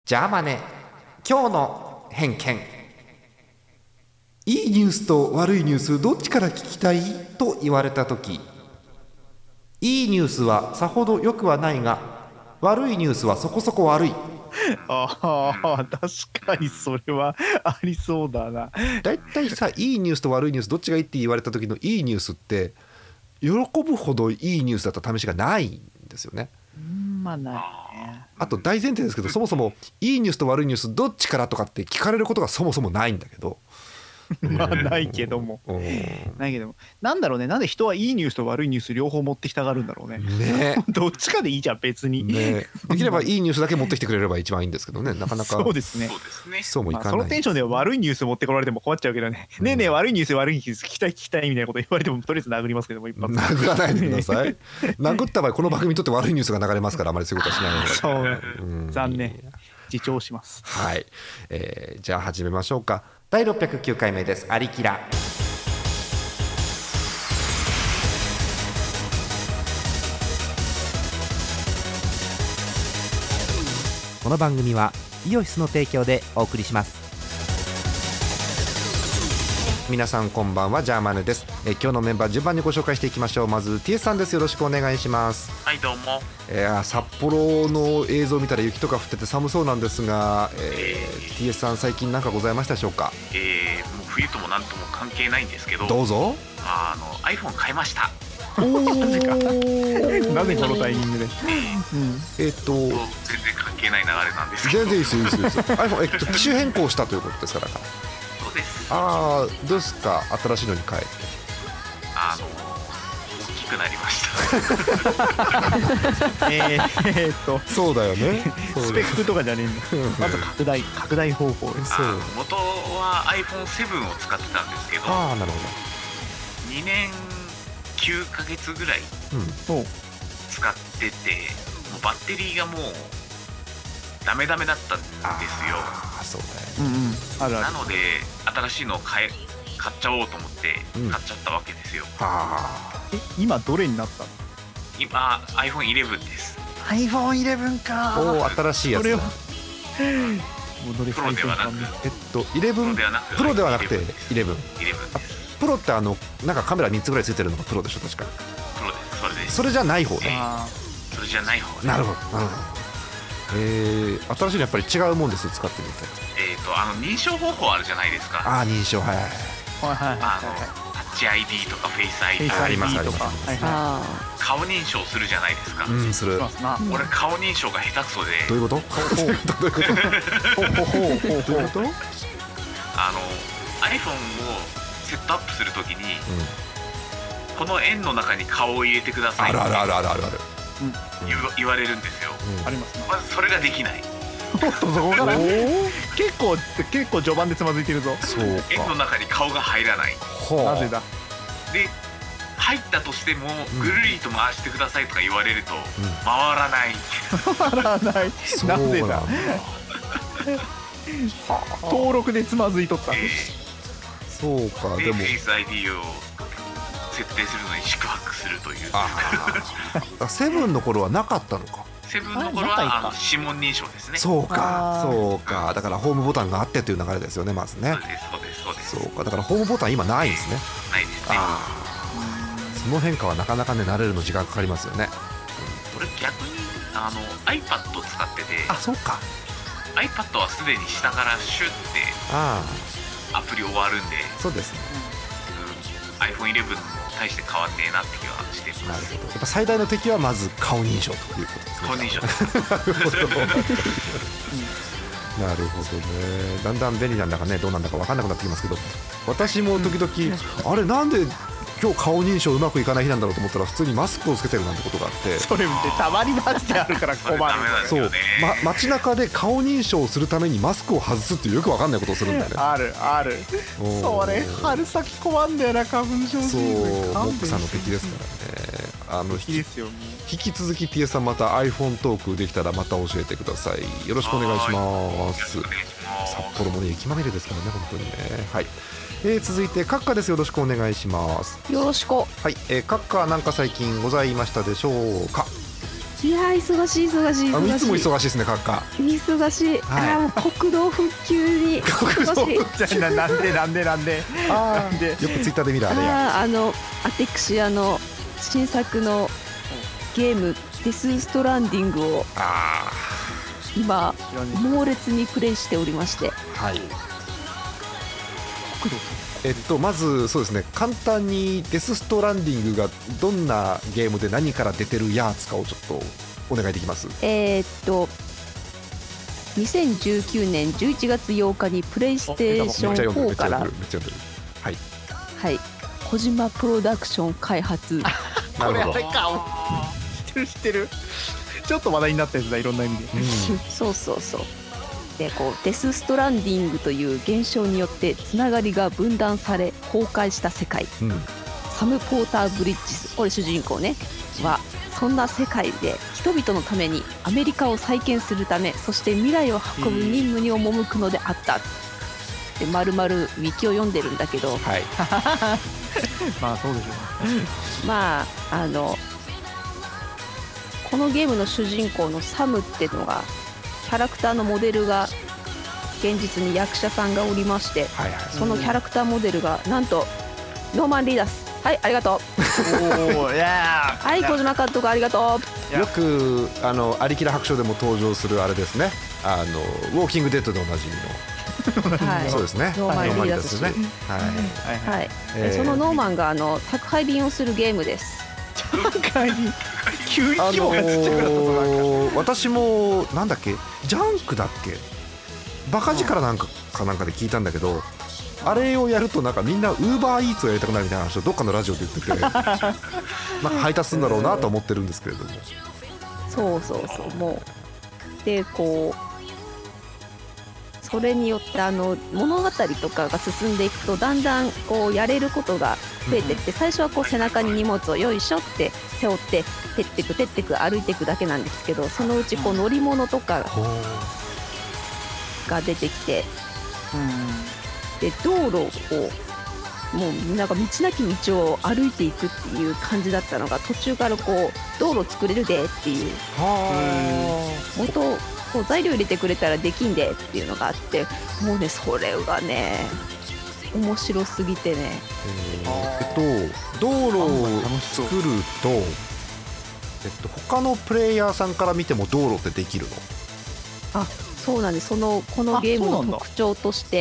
ジャーマネ今日の偏見。いいニュースと悪いニュースどっちから聞きたいと言われたとき、いいニュースはさほど良くはないが悪いニュースはそこそこ悪い。 ああ、確かにそれはありそうだな。 だいたいさ、いいニュースと悪いニュースどっちがいいって言われた時のいいニュースって喜ぶほどいいニュースだった試しがないんですよね。 まあないね。 あと大前提ですけど、そもそもいいニュースと悪いニュースどっちからとかって聞かれることがそもそもないんだけどまあないけども、ないけども、なんだろうね、なんで人はいいニュースと悪いニュース両方持ってきたがるんだろうね。 ねどっちかでいいじゃん別に。 ね、できればいいニュースだけ持ってきてくれれば一番いいんですけどね、なかなかそうですね。 そうもいかない。 そのテンションで悪いニュース持ってこられても困っちゃうけどね。ねえねえ、悪いニュース悪いニュース聞きたいみたいなこと言われてもとりあえず殴りますけども、一発殴らないでください殴った場合この番組にとって悪いニュースが流れますから、あまりそういうことはしないのでそう、残念、自重します。 はい、じゃあ始めましょうか。第609回目です。アリキラ。この番組はイオシスの提供でお送りします。皆さんこんばんは、ジャーマネです。今日のメンバー順番にご紹介していきましょう。まず TS さんです。よろしくお願いします。 はい、どうも。 札幌の映像を見たら雪とか降ってて寒そうなんですが、TS さん最近何かございましたでしょうか。 もう冬ともなんとも関係ないんですけど、 どうぞ。 iPhone 買いました。 なぜこのタイミングで。 全然関係ない流れなんですけど。 全然いいですよ、いいですよ。iPhone、機種変更したということですから。 そうです。 ああ、どうですか、新しいのに変えて。 大きくなりました。 そうだよね。 スペックとかじゃねえんだ。まず拡大方法です。 元は iPhone7 を使ってたんですけど、 ああ、なるほ 2年9ヶ月ぐらい使ってて、もうバッテリーがもうダメダメだったんですよ。 あ、そうだよね。 なので新しいのを買っちゃおうと思って買っちゃったわけですよ。 今どれになったの？ 今 iPhone11 です。 iPhone11 か。 おお、新しいやつだ。 プロではなく 11プロではなくて11プロってなんかカメラ3つぐらいついてるのがプロでしょ、確か。 プロです。それです。 それじゃない方ね。 それじゃない方。 なるほど。新しいのやっぱり違うもんです。使ってみて。 認証方法あるじゃないですか。 ああ、認証、はいはい。 タッチ ID とかフェイス ID ありますあります。 顔認証するじゃないですか。 する。 俺顔認証が下手くそで。 どういうこと？どういうこと？ iPhone をセットアップするときに、この円の中に顔を入れてくださいって言われるんですよ。 ありますね。 まずそれができない。 そこから結構序盤でつまずいてるぞ。 円の中に顔が入らない。 なぜだ。 で入ったとしてもぐるりと回してくださいとか言われると回らない。 回らない。なぜだ。登録でつまずいとった。 そうか。でもフェイス ID を設定するのに四苦八苦するという。 セブンの頃はなかったのか。 セブンの頃は指紋認証ですね。 そうか。だからホームボタンがあってという流れですよね、まずね。 そうです。 そうか。だからホームボタン今ないんですね。 ないですね。 その変化はなかなかね、慣れるの時間かかりますよね。 俺逆にiPad 使ってて。 あ、そうか。 iPad はすでに下からシュッてアプリ終わるんで。 そうですね。 iPhone11 も大して変わんねえなって気はしてます。 なるほど。やっぱ最大の敵はまず顔認証ということですね。 顔認証。 なるほどね。だんだん便利なんだかね、どうなんだか分かんなくなってきますけど、私も時々、あれなんで今日顔認証うまくいかない日なんだろうと思ったら、普通にマスクをつけてるなんてことがあって。 それ見てたまにマジであるから困る。 そう、街中で顔認証をするためにマスクを外すっていうよく分かんないことをするんだよね。 ある。それ春先困んだよな、花粉症。 そう、モックさんの敵ですからね。 敵ですよ。 引き続き TS さん、また iPhone トークできたらまた教えてください。よろしくお願いします。札幌もね、雪まみれですからね、本当にね。はい。続いてカッカです。よろしくお願いします。 よろしく。 はい、カッカなんか最近ございましたでしょうか。 いや忙しいいつも忙しいですね、カッカ。 忙しい、 はい、 もう国道復旧に国道復旧なんでよくツイッターで見るあれや。 アテクシアの新作のゲームデス・ストランディングを今猛烈にプレイしておりまして、 はい、まずそうですね、簡単にデス・ストランディングがどんなゲームで何から出てるやつかをちょっとお願いできます？ 2019年11月8日にプレイステーション4からはい、小島プロダクション開発なるほど、知ってるちょっと話題になったやつだ、いろんな意味で、 そうでこうデス・ストランディングという現象によってつながりが分断され崩壊した世界、サム・ポーター・ブリッジス、これ主人公ねはそんな世界で人々のためにアメリカを再建するため、そして未来を運ぶ任務に赴くのであったで、丸々ウィキを読んでるんだけど、 はい、 まあそうでしょうねまあこのゲームの主人公のサムっていうのがキャラクターのモデルが現実に役者さんがおりまして、そのキャラクターモデルがなんとノーマン・リーダース、はい、ありがとうはい、小島監督ありがとう。よくアリキラ白書でも登場するあれですね、ウォーキングデッドでおなじみのそうですね、 ノーマン・リーダースね、そのノーマンが宅配便をするゲームです。 宅配便急に規模がちっちゃくなったぞ。 私もなんだっけ、ジャンクだっけ、バカ力なんかで聞いたんだけど、あれをやるとなんかみんなウーバーイーツをやりたくなるみたいな話をどっかのラジオで言っててなんか配達するんだろうなと思ってるんですけれども、 そうもうでこうそれによって物語とかが進んでいくとだんだんこうやれることが増えてって、最初はこう背中に荷物をよいしょって背負っててってく歩いていくだけなんですけど、そのうちこう乗り物とかが出てきて、で道路をもうなんか道なき道を歩いていくっていう感じだったのが、途中からこう道路作れるでっていうこう材料入れてくれたらできんでっていうのがあって、もうねそれがね面白すぎてね、 道路を作ると、他のプレイヤーさんから見ても道路ってできるの？ そうなんです。このゲームの特徴として、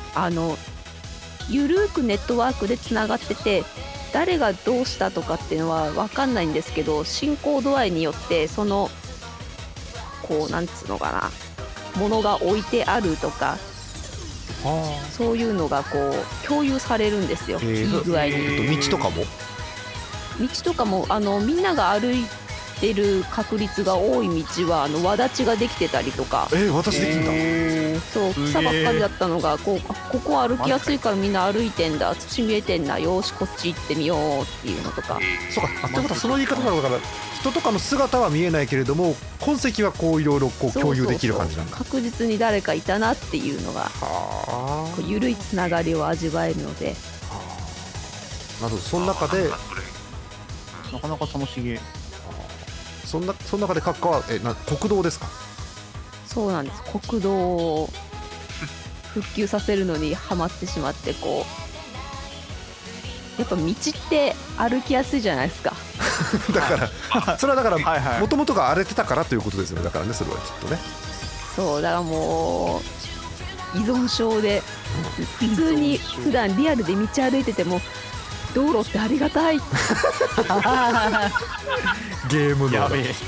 ゆるーくネットワークでつながってて、誰がどうしたとかっていうのは分かんないんですけど、進行度合いによってそのこうなんつうのかな、物が置いてあるとか、そういうのがこう共有されるんですよ、いい具合に。 道とかもみんなが歩いてる確率が多い道はわだちができてたりとか、 私できんだ。 そう草ばっかりだったのがここ歩きやすいからみんな歩いてんだ、土見えてんだ、よしこっち行ってみようっていうのとか。 そうか、ってことはその言い方なのだから、人とかの姿は見えないけれども痕跡はこういろいろ共有できる感じなんだ。 確実に誰かいたなっていうのがこう緩いつながりを味わえるので、 なるほど。その中でなかなか楽しげ。 その中で閣下は国道ですか？ そうなんです。国道を復旧させるのにハマってしまって、こうやっぱ道って歩きやすいじゃないですかだからそれはだからもともとが荒れてたからということですよね。だからね、それはきっとね。 そうだからもう依存症で、普通に普段リアルで道歩いてても道路ってありがたいゲームのゲ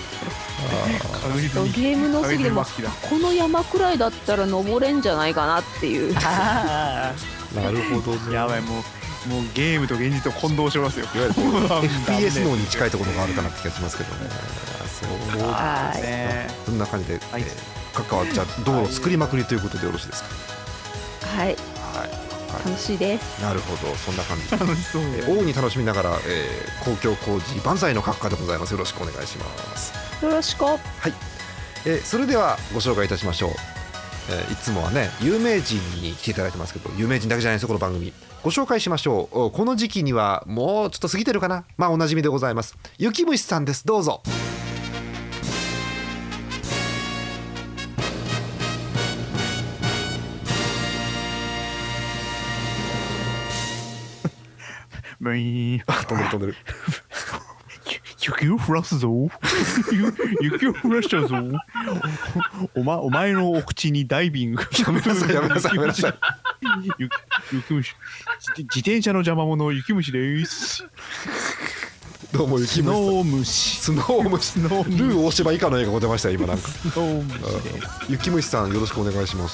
ームの過ぎでもこの山くらいだったら登れんじゃないかなっていうなるほどね。 やばい、もうゲームと現実を混同してますよ。いわゆる FPS 脳に近いところがあるかなって気がしますけどね。そうね。そんな感じで閣下はじゃあ道路作りまくりということでよろしいですか？ はい、楽しいです。 なるほど、そんな感じ。楽しそうね。大いに楽しみながら、公共工事万歳の閣下でございます。よろしくお願いします。 よろしく。はい、 それではご紹介いたしましょう。いつもはね有名人に来ていただいてますけど、有名人だけじゃないですよこの番組。ご紹介しましょう。この時期にはもうちょっと過ぎてるかな、おなじみでございます。雪虫さんです。どうぞ。 ブイーン。 飛んでる。 雪を降らすぞ。雪を降らしちゃうぞ。お前のお口にダイビング。 やめなさい。 雪虫。自転車の邪魔者雪虫です。 どうも雪虫。スノー虫。ルー大柴以下の映画が出ましたよ今なんか。 スノー虫です。 雪虫さんよろしくお願いします。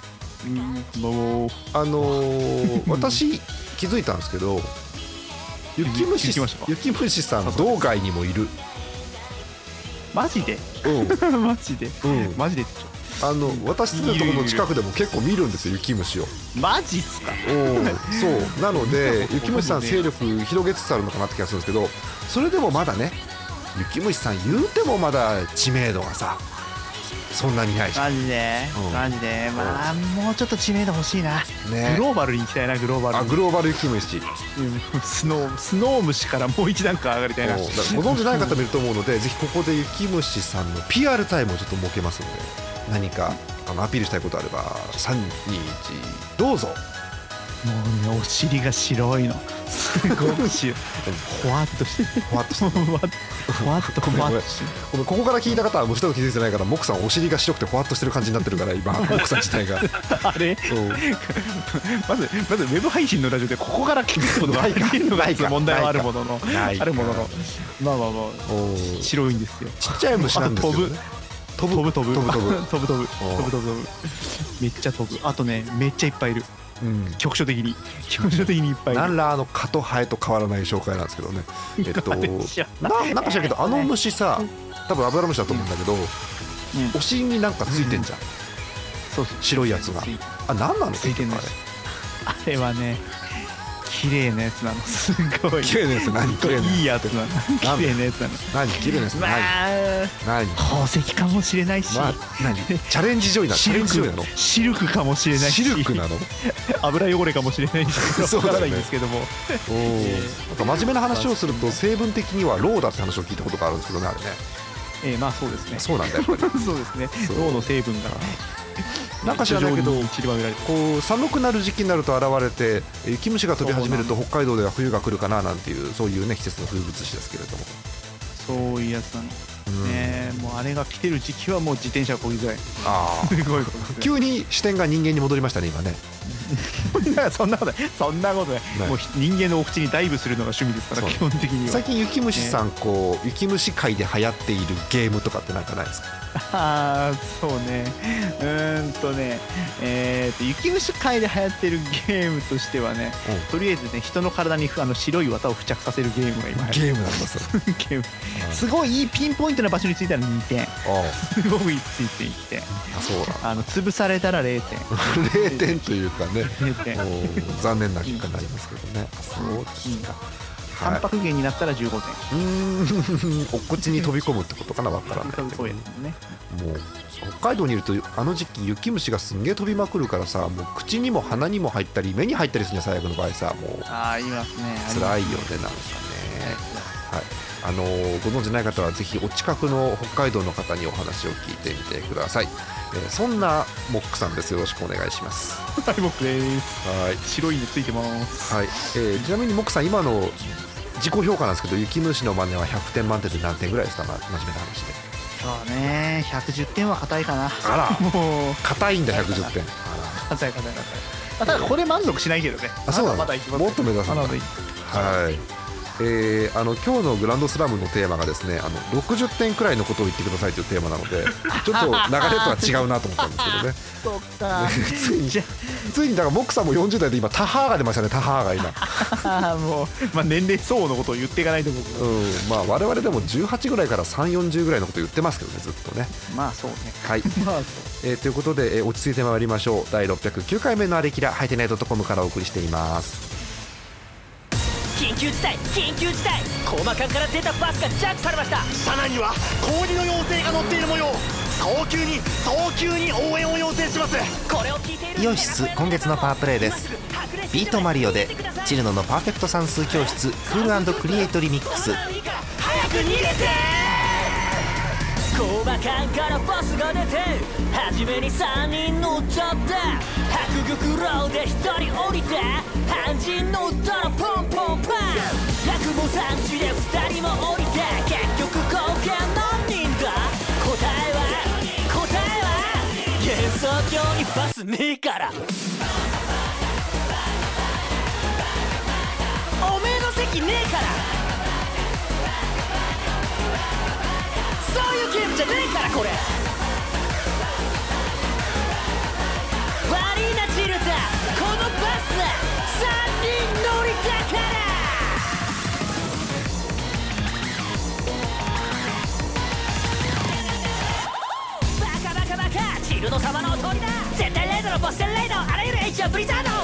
私気づいたんですけど。雪虫さん道外にもいる。 マジで？マジで？マジで？ 私住んでるところの近くでも結構見るんですよ雪虫を。 マジっすか？ そうなので雪虫さん勢力広げつつあるのかなって気がするんですけど、それでもまだね雪虫さん言うてもまだ知名度がさそんなにないじゃん。 マジで、まあもうちょっと知名度欲しいな、ね、グローバルに行きたいな。グローバル雪虫、 スノー虫からもう一段階上がりたいな。 ご存知ない方もいると思うのでぜひここで雪虫さんの PR タイムをちょっと設けますので、何かアピールしたいことあれば3、2、1どうぞ。 もうねお尻が白いの。すごく白い。ほわっとしてほわっとしてここから聞いた方はもう一度気づいてないから、モクさんお尻が白くてほわっとしてる感じになってるから今モクさん自体があれまずウェブ配信のラジオでここから聞くことがないか問題はあるもののまあ白いんですよ。 ちっちゃい虫なんですけどね。飛ぶめっちゃ飛ぶ。あとねめっちゃいっぱいいる。局所的にいっぱいいる。 何ら蚊とハエと変わらない紹介なんですけどね。なんか知らんけど虫さ多分アブラムシだと思うんだけど、お尻になんかついてんじゃん。白いやつが。何なの？ ついてんのあれはね綺麗なやつなの。すごい綺麗なやつ。何綺麗いいやつなの。綺麗なやつなの。 何綺麗なやつ。何宝石かもしれないし、 何チャレンジジョイなの。 シルクかもしれないし、 シルクなの。 油汚れかもしれないし、わからないんですけども。 なんか真面目な話をすると成分的にはローだって話を聞いたことがあるんですけどね、あれね。 まあそうですね。 そうなんだよ。そうですね。ローの成分がなんか知らないけど寒くなる時期になると現れて雪虫が飛び始めると北海道では冬が来るかななんていうそういうね季節の風物詩ですけれども、 そういうやつなのね。もうあれが来てる時期はもう自転車こぎづらい。すごい急に視点が人間に戻りましたね今ね。 そんなことない。もう人間のお口にダイブするのが趣味ですから基本的には。 最近雪虫さん雪虫界で流行っているゲームとかってなんかないですか？ そうね。雪虫界で流行ってるゲームとしてはね、とりあえずね人の体に白い綿を付着させるゲームが今ゲームなんだそれ。 ゲームすごいいいピンポイントな場所についたら2点。すごくいいついて1点。 そうだ。 潰されたら0点。 0点というかね。 0点。 残念な結果になりますけどね。そうですか。 タンパク源になったら15点。 お口に飛び込むってことかな、わからない。 そうやね。 もう北海道にいるとあの時期雪虫がすんげえ飛びまくるからさ、もう口にも鼻にも入ったり目に入ったりするんじゃ最悪の場合さ、もういますね。 辛いよねなんかね。はい。ご存じない方はぜひお近くの北海道の方にお話を聞いてみてください。そんなモックさんです。よろしくお願いします。 はい、モックです。 はい、 白いのついてます。 はい。ちなみにモックさん今の自己評価なんですけど、雪虫の真似は100点満点で何点ぐらいですか？真面目な話で。 そうね、110点は硬いかな。 あら、もう硬いんだ110点。 硬い。ただこれ満足しないけどね。 そうなの。 まだいきます。 もっと目指すんだ。はい。今日のグランドスラムのテーマがですね、60点くらいのことを言ってくださいというテーマなので、ちょっと流れとは違うなと思ったんですけどね。 そうか。 ついにだからモックさんも40代で今タハーが出ましたね。タハーが今。もう年齢相応のことを言っていかないと僕。 我々でも18ぐらいから3、40ぐらいのことを言ってますけどね、ずっとね。 まあそうね。 はい。ということで落ち着いてまいりましょう。第609回目のあれきらハイテナイド.comからお送りしています。 緊急事態コーマ艦から出たバスがジャックされました。車内には氷の妖精が乗っている模様。早急に応援を要請します。これを聞いているイオシス今月のパワープレイです。ビートマリオでチルノのパーフェクト算数教室クール&クリエイトリミックス。 早く逃げて。コーマ艦からバスが出て初めに3人乗っちゃって白玉ローで1人降りて肝心乗ったらポンポンポパン落語産地で二人も降りて結局合計何人だ。答えは幻想郷にバスねえからおめえの席ねえからそういうゲームじゃねえからこれ悪いなチルタこのバス3人乗りだからバカバカバカチルノ様の通りだ絶対レードのボステンレイドあらゆる H はブリザード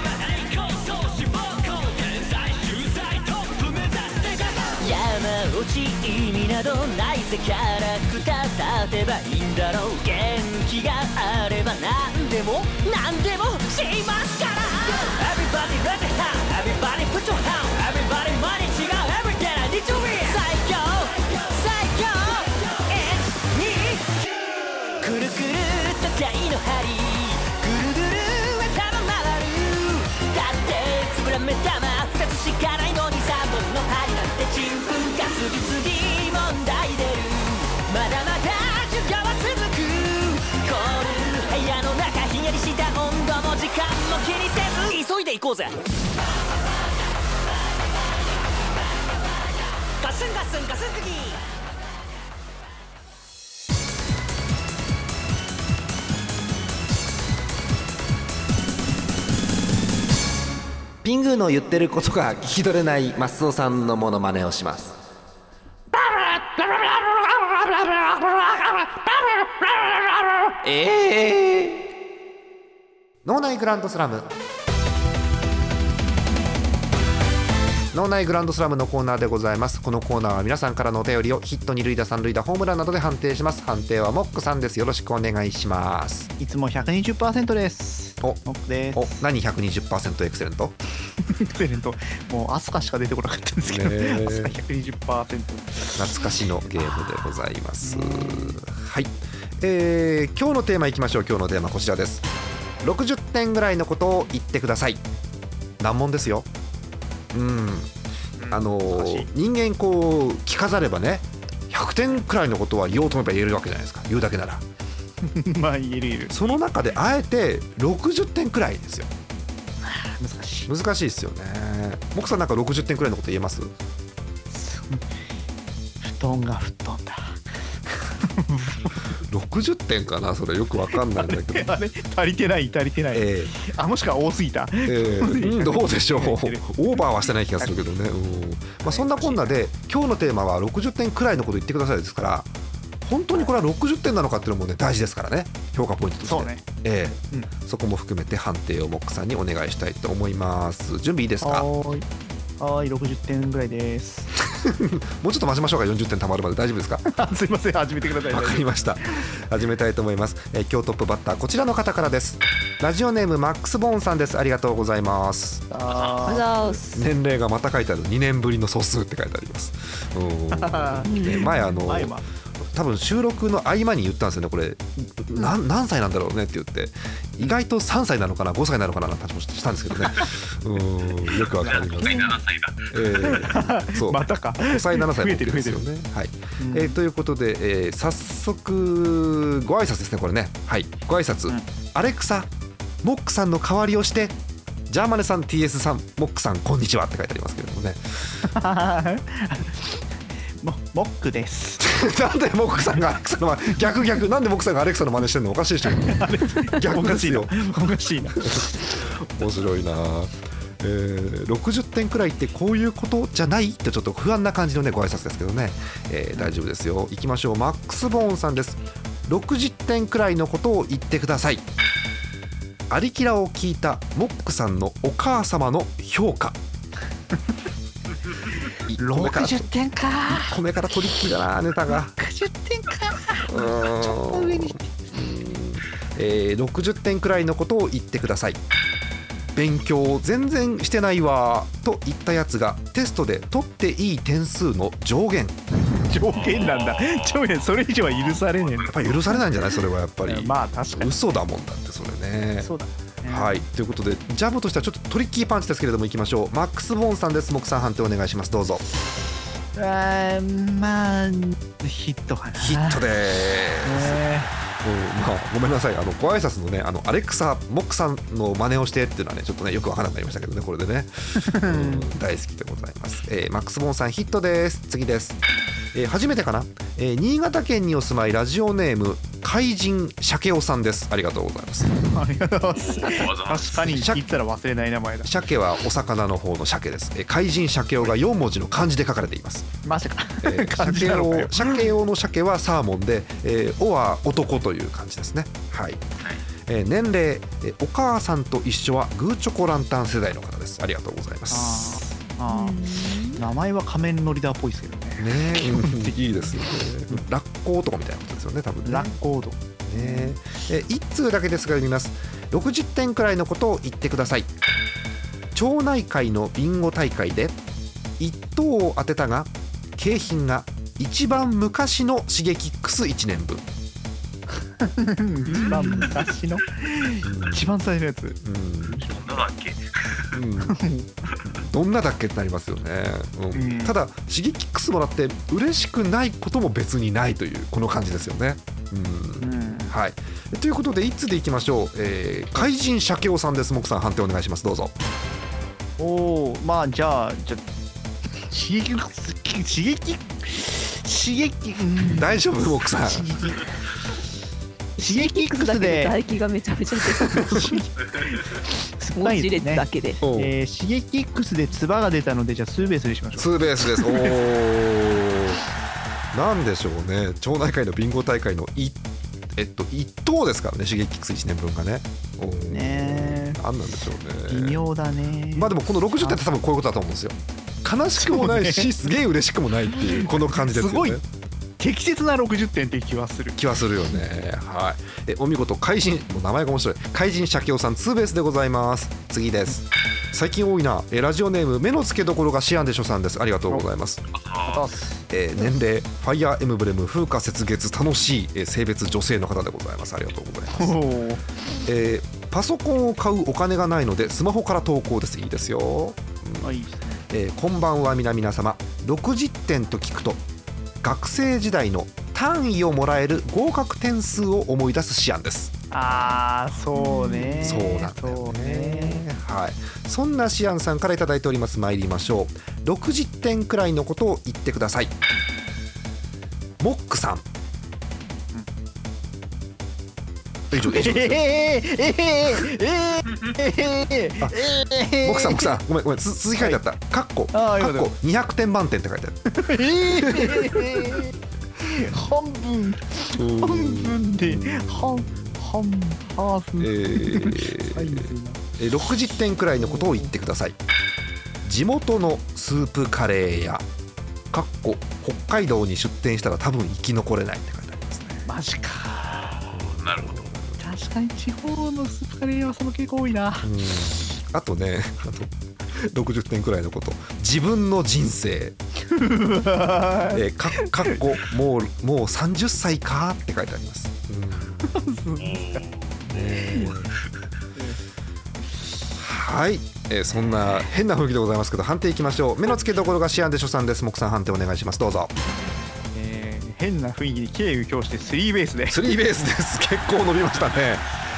山落ち意味などないぜキャラクター立てばいいんだろう元気があれば何でもしますから Everybody let it out Everybody put your hand Everybody 毎日が Everyday I need to be 最強1、2くるくるっと台の針ぐるぐる頭回るだってつぶら目玉2つしかないのに3本の針なんてちんぷんか次々問題出るまだまだ授業は続くコール部屋の中ひんやりした温度も時間も気にせず急いで行こうぜガスンガスンガスン釘ピングーの言ってることが聞き取れないマスオさんのモノマネをします。脳内グランドスラム。脳内グランドスラムのコーナーでございます。このコーナーは皆さんからのお便りをヒット2塁打3塁打ホームランなどで判定します。判定はモックさんです。よろしくお願いします。 いつも 120% です。モックです。 何 120% エクセレントエクセレントもうアスカしか出てこなかったんですけど、アスカ 120% 懐かしのゲームでございます。はい、今日のテーマいきましょう。今日のテーマこちらです。60点ぐらいのことを言ってください。難問ですよ。人間こう着飾ればね100点くらいのことは言おうと思えば言えるわけじゃないですか。言うだけならまあ言えるその中であえて60点くらいですよ。難しいですよね。モクさんなんか60点くらいのこと言えます？ 布団が吹っ飛んだ 60点かな。それよくわかんないんだけどあれ足りてない、もしくは多すぎた、 どうでしょうオーバーはしてない気がするけどね、そんなこんなで今日のテーマは60点くらいのこと言ってくださいですから、本当にこれは60点なのかっていうのもね大事ですからね、評価ポイントとして。 そうね、 そこも含めて判定をモックさんにお願いしたいと思います。準備いいですか？ はい、60点ぐらいですもうちょっと待ちましょうか。40点たまるまで大丈夫ですか？ すいません、始めてください。 わかりました、始めたいと思います。今日トップバッターこちらの方からです。ラジオネームマックスボーンさんです。ありがとうございます。年齢がまた書いてある。2年ぶりの素数って書いてあります前多分収録の合間に言ったんですよね。これ何歳なんだろうねって言って、意外と3歳なのかな5歳なのかななんて話もしたんですけどねよくわかります。 7歳だそうまたか 5歳7歳ですよね。はい、ということで、早速ご挨拶ですね。これね、はい、ご挨拶、アレクサモックさんの代わりをしてジャーマネさん TS さんモックさんこんにちはって書いてありますけれどもねモックですなんでモックさんがアレクサの逆なんでモックさんがアレクサの真似してるの？おかしいでしょ逆ですよ。 おかしいな面白いな。60点くらいってこういうことじゃないってちょっと不安な感じのねご挨拶ですけどね、大丈夫ですよ。いきましょう。マックスボーンさんです。60点くらいのことを言ってください。アリキラを聞いたモックさんのお母様の評価 60点か。 1個目からトリッキーだなネタが。 60点かちょっと上に 60点くらいのことを言ってください。勉強全然してないわと言ったやつがテストで取っていい点数の上限なんだ。上限それ以上は許されねえんだ。 やっぱり許されないんじゃない？それはやっぱりまあ確かに嘘だもんだってそれね。 そうだ。 はい、ということでジャブとしてはちょっとトリッキーパンチですけれども、いきましょう。マックス・ボーンさんです。木さん判定お願いします。どうぞ。 まあヒットかな。 ヒットでーす。まあ、ごめんなさい、ご挨拶のね、アレクサモックさんの真似をしてっていうのはね、ちょっとねよく分からなくなりましたけどね、これでね、大好きでございます。マックス・ボーンさんヒットです。次です。初めてかな、新潟県にお住まいラジオネーム怪人鮭尾さんです。ありがとうございます。 ありがとうございます。確かに聞いたら忘れない名前だ。 鮭はお魚の方の鮭です。怪人鮭尾が4文字の漢字で書かれています。 マジか。 鮭尾の鮭はサーモンで、尾は男という感じですね。はい。年齢、お母さんと一緒はグーチョコランタン世代の方です。ありがとうございます。 名前は仮面ロリダーっぽいですけどね。 いいですよね。ラッコとかみたいなことですよね、多分ね。 ラッコード。 1通だけですが読みます。60点くらいのことを言ってください。町内会のビンゴ大会で1等を当てたが景品が一番昔のシゲキックス1年分。 一番昔の一番最初のやつ。 どんなだっけどんなだっけってなりますよね。ただシゲキックスもらって嬉しくないことも別にないというこの感じですよね。はい。ということで1通でいきましょう。怪人鮭尾さんです。木さん判定お願いします。どうぞ。 まあじゃあ刺激大丈夫木さん。 シゲキックスで唾液がめちゃめちゃ出た。文字列だけで。 シゲキックスで唾が出たので、じゃあツーベースにしましょう。 ツーベースです。なんでしょうね。町内会のビンゴ大会の1等ですからね。シゲキックス1年分がね。なんなんでしょうね。 微妙だね。 まあでもこの60点って多分こういうことだと思うんですよ。悲しくもないし、すげえ嬉しくもないっていうこの感じですよね。すごい適切な60点って気はするよね。はい。お見事。怪人、もう名前が面白い。怪人鮭尾さんツーベースでございます。次です。最近多いな。ラジオネーム目の付けどころがシアンでしょさんです。ありがとうございます。年齢ファイアーエムブレム風化雪月楽しい、性別女性の方でございます。ありがとうございます。パソコンを買うお金がないのでスマホから投稿です。いいですよ。 いいですね。 こんばんは皆様。60点と聞くと学生時代の単位をもらえる合格点数を思い出すシアンです。 そうね。 そうなんだよね。はい。そんなシアンさんからいただいております。参りましょう。60点くらいのことを言ってください。モックさん。モクさんごめん続き書いてあった。カッコ200点満点って書いてある。 半分でハーフ 60点くらいのことを言ってください。地元のスープカレー屋かっこ北海道に出店したら多分生き残れないって書いてありますね。 マジか。 なるほど。 確かに地方のスープカレーはその傾向多いな。 あとね、60点くらいのこと、自分の人生かっこもう30歳かって書いてあります。はい、そんな変な雰囲気でございますけど判定いきましょう。目の付けどころがシアンでしょさんです。木さん判定お願いします。どうぞ。 変な雰囲気に敬意を表してスリーベースで。 スリーベースです。結構伸びましたね。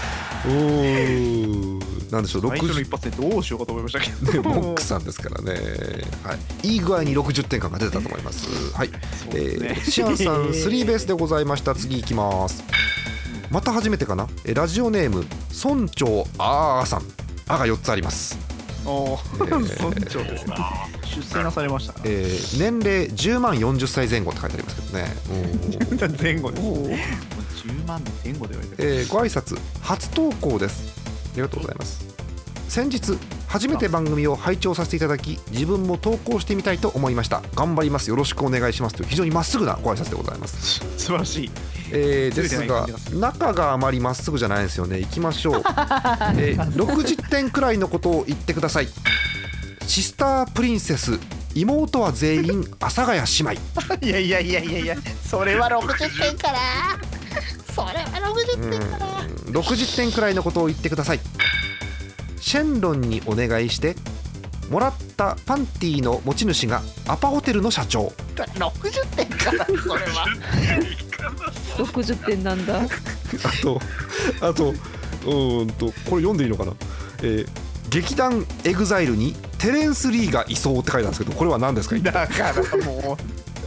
なんでしょう、 最初の一発でどうしようかと思いましたけど、 モックさんですからね、はい、いい具合に60点間が出てたと思います。はい、シアンさんスリーベースでございました。次いきます。また初めてかな。ラジオネーム村長あーさん。あが4つあります。 村長ですね。出世なされました。 年齢10万40歳前後って書いてありますけどね。 前後です。10万前後で言われてる。 ご挨拶初投稿です。ありがとうございます。先日初めて番組を拝聴させていただき、自分も投稿してみたいと思いました。頑張ります。よろしくお願いしますという非常にまっすぐなご挨拶でございます。 素晴らしい。 ですが中があまりまっすぐじゃないですよね。いきましょう。60点くらいのことを言ってください。シスタープリンセス、妹は全員阿佐ヶ谷姉妹。 いやそれは60点から。それは60点から。 60点くらいのことを言ってください。 シェンロンにお願いしてもらったパンティの持ち主がアパホテルの社長。 60点かなそれは 60点なんだ。 あとこれ読んでいいのかな、劇団エグザイルにテレンス・リーがいそうって書いてあるんですけど、これは何ですか？ だからもう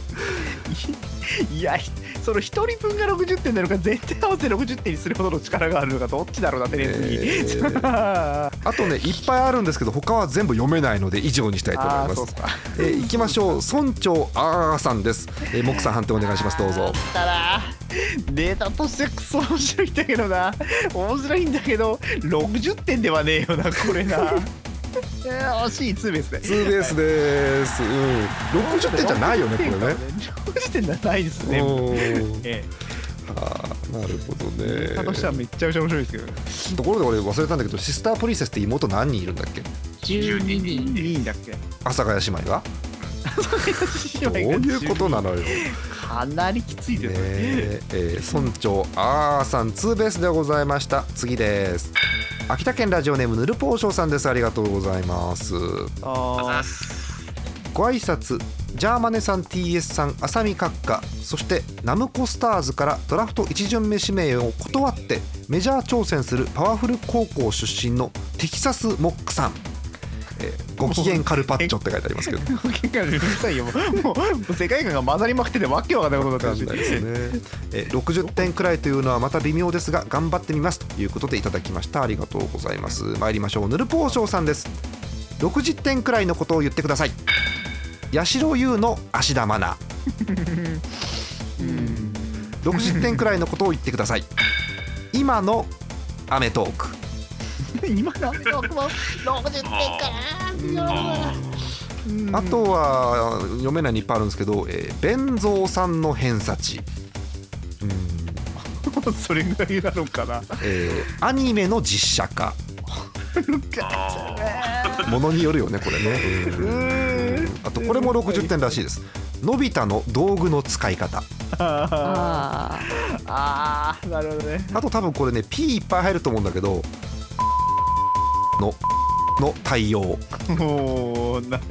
いや、その1人分が60点なのか全体合わせ60点にするほどの力があるのかどっちだろうな、テレンスに、 あとねいっぱいあるんですけど他は全部読めないので以上にしたいと思います。いきましょう。村長あーさんです。モクさん判定お願いします。どうぞ。 データとしてクソ面白いんだけどな、面白いんだけど60点ではねえよなこれな惜しい。ツーベースで。 ツーベースです、60点じゃないよねこれね。 60点じゃないですね。 なるほどね。 としてはめっちゃめちゃ面白いですけどね。 ところで俺忘れたんだけど、シスタープリンセスって妹何人いるんだっけ ？12人だっけ？ 阿佐ヶ谷姉妹がどういうことなのよ。 かなりきついですね。村長あーさんツーベースでございました。次です。秋田県ラジオネームぬるぽうしょうさんです。ありがとうございます。ご挨拶ジャーマネさん TS さん浅見閣下、そしてナムコスターズからドラフト1巡目指名を断ってメジャー挑戦するパワフル高校出身のテキサスモックさん、ご機嫌カルパッチョって書いてありますけどご機嫌カルうるさいよ。もう世界観が混ざりまくっててわけわかんないことだったんですね。60点くらいというのはまた微妙ですが頑張ってみますということでいただきました。ありがとうございます。参りましょう。ぬるぽうしょうさんです。60点くらいのことを言ってください。八代優の芦田愛菜60点くらいのことを言ってください。今のアメトーク今のアメトークも60点かな。 あとは読めないにいっぱいあるんですけど、弁蔵さんの偏差値それぐらいなのかな。 アニメの実写化ものによるよねこれね。あとこれも60点らしいです。のび太の道具の使い方。 なるほどね。 あと多分これね P いっぱい入ると思うんだけどの対応。 なるほどね。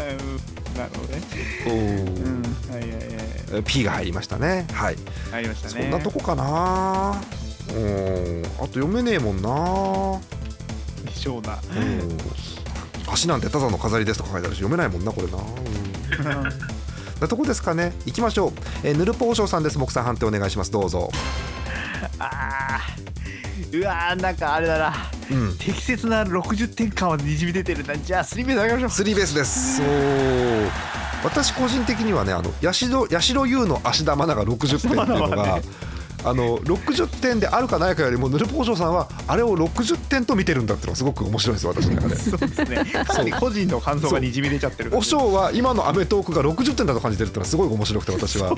P が入りましたね。はい、 入りましたね。 そんなとこかな。あと読めねえもんな。 でしょうな。 足なんてただの飾りですとか書いてあるし読めないもんなこれな。なとこですかね。行きましょう。ぬるぽうしょうさんです。木さん判定お願いします。どうぞ。 うわなんかあれだな、適切な60点感はにじみ出てるな。じゃあスリーベースあげましょう。 スリーベースです。私個人的にはね八代優の芦田愛菜が60点っていうのが60点であるかないかよりもぬるぽうしょうさんはあれを60点と見てるんだっていうのがすごく面白いです私の中で。 そうですね。かなり個人の感想がにじみ出ちゃってる。 おしょうは今のアメトークが60点だと感じてるっていうのはすごい面白くて私は。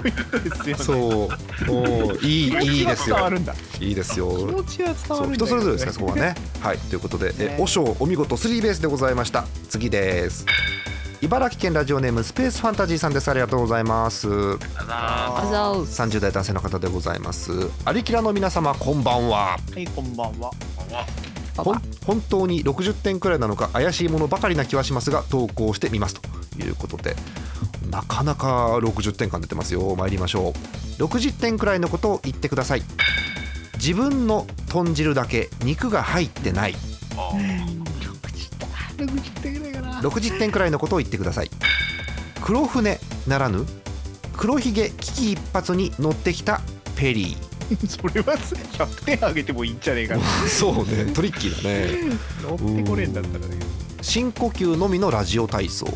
そういいですよ。いいですよ。気持ちは伝わるんだよね。 人それぞれですねそこはね。はいということでおしょうお見事スリーベースでございました。次です。茨城県ラジオネームスペースファンタジーさんです。ありがとうございます。30代男性の方でございます。アリキラの皆様こんばんは。 はい、こんばんは。 本当に60点くらいなのか怪しいものばかりな気はしますが投稿してみますということで、なかなか60点感出てますよ。参りましょう。60点くらいのことを言ってください。自分の豚汁だけ肉が入ってない。60点くらいのことを言ってください。黒船ならぬ黒ひげ危機一髪に乗ってきたペリー。 それは100点あげてもいいんじゃねえかな。 そうねトリッキーだね。 乗ってこれんだったらね。 深呼吸のみのラジオ体操。